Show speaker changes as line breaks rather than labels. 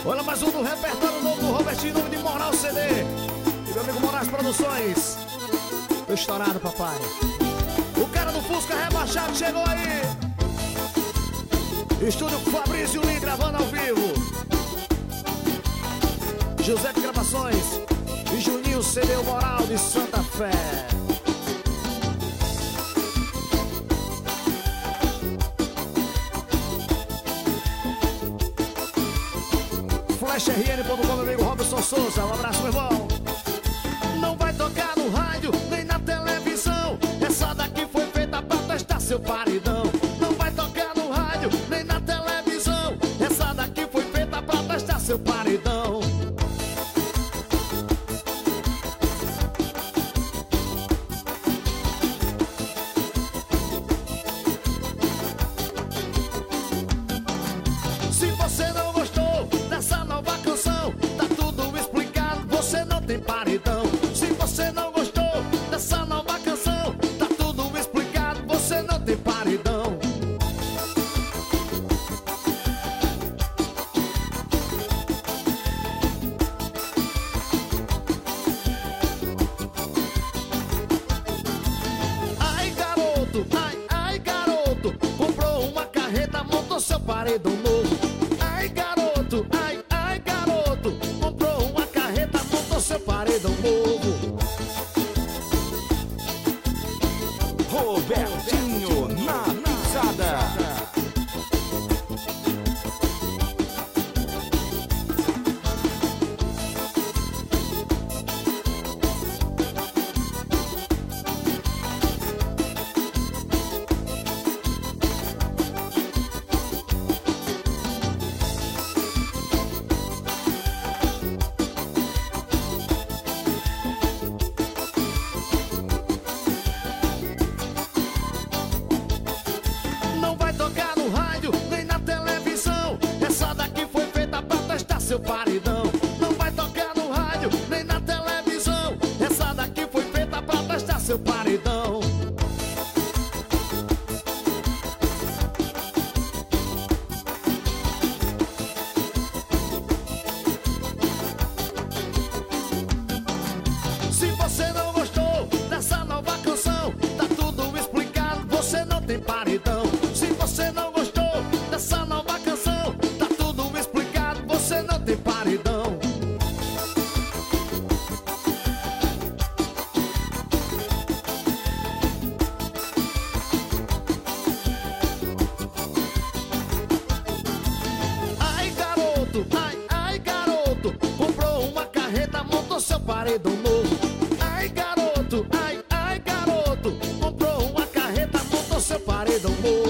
Olha mais um do repertório novo do Robertinho, nome de Moral CD. E meu amigo Moraes Produções. Tô estourado, papai. O cara do Fusca rebaixado chegou aí. Estúdio Fabrício Lee gravando ao vivo. José de Gravações e Juninho CD Moral de Santa Fé. FlashRN.com, meu amigo Robson Souza. Um abraço, meu irmão. Não vai tocar no rádio nem na televisão. Essa daqui foi feita pra testar seu paredão. Não vai tocar no rádio nem na televisão. Essa daqui foi feita pra testar seu paredão. Se você não gostou dessa nova canção, tá tudo explicado, você não tem paredão. Se você não gostou dessa nova canção, tá tudo explicado, você não tem paredão. Ai garoto, ai garoto, comprou uma carreta, montou seu paredão novo. Ai garoto, ai garoto, comprou uma carreta, montou seu paredão novo.
Robertinho na pisada.
Não vai tocar no rádio nem na televisão. Essa daqui foi feita pra testar seu paredão. Não vai tocar no rádio nem na televisão. Essa daqui foi feita pra testar seu paredão. Se você não gostou dessa nova canção, tá tudo explicado, você não tem paredão. Se você não gostou dessa nova canção, tá tudo explicado, você não tem paredão. Ai garoto, comprou uma carreta, montou seu paredão novo. Ai garoto, comprou uma carreta, montou seu paredão novo.